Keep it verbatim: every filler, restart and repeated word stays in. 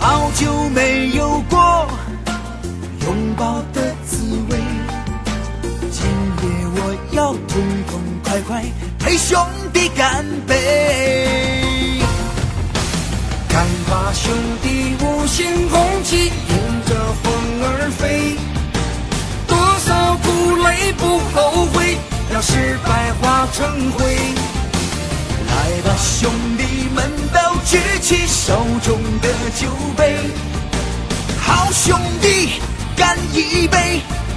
好久没有过拥抱的滋味，今夜我要痛痛快快陪兄弟干杯。看吧兄弟，五星红旗迎着风儿飞，多少苦累不后悔，让失败化成灰。来吧兄弟们，都举起手中的酒杯，好兄弟干一杯，